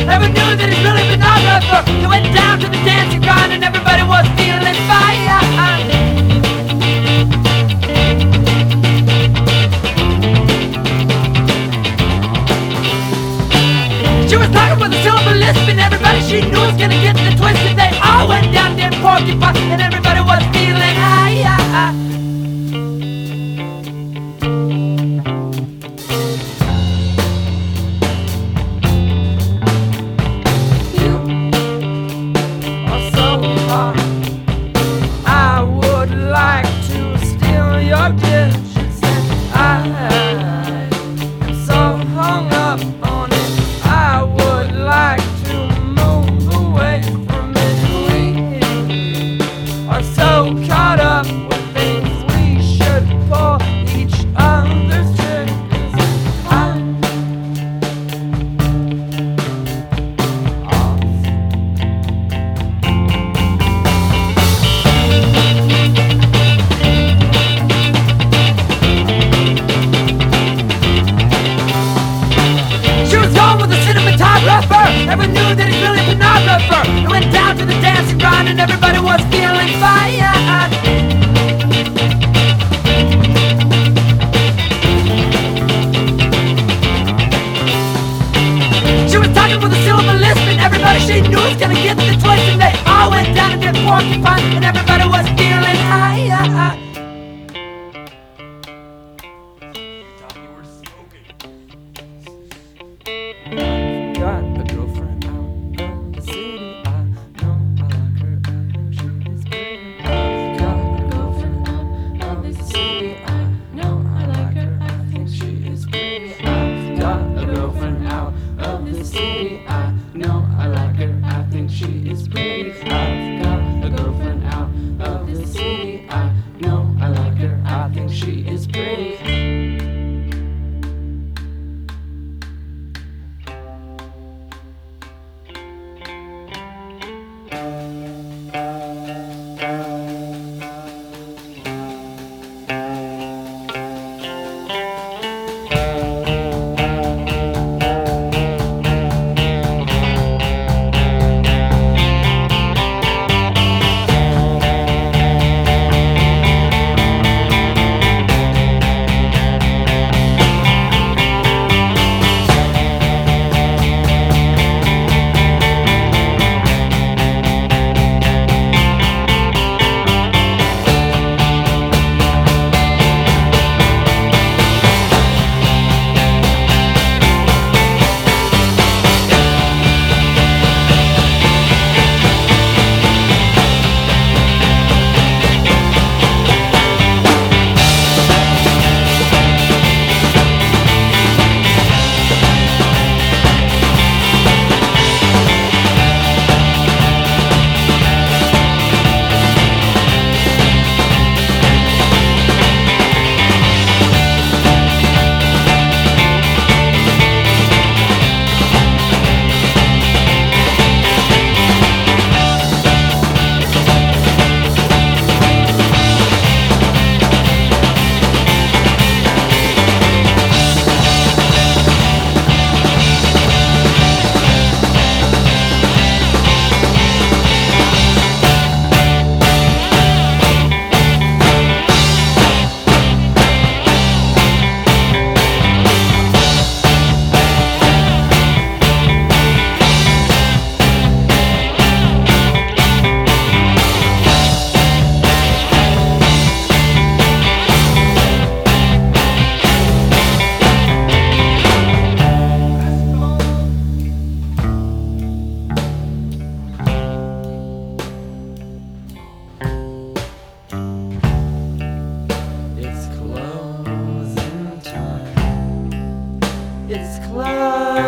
Never knew that he's really been our lover. He went down to the dancing ground and everybody was feeling fire. She was talking with a silver lisp and everybody she knew was gonna get the twist. And they all went down there porcupine and everybody was feeling high. I would like to steal your kiss. I am so hung up on it. I would like to move away from it. We are so caught up with things we should pull each other's triggers. I'm off. She was gone with the cinematographer. Never knew that he's really been our lover. He went down to the dancing ground and everybody was feeling fire. She was talking with a silver lisp and everybody she knew was gonna get the twist. And they all went down and did porcupine and everybody was feeling high. Got a girlfriend out of the city. I know I like her. I think she is pretty. I've got a girlfriend out of the city. I know I like her. I think she is pretty. I've got a girlfriend out of the city. I know I like her. I think she is pretty. I've got a girlfriend out of the city. I know I like her. I think she is pretty. It's closing time. It's closing.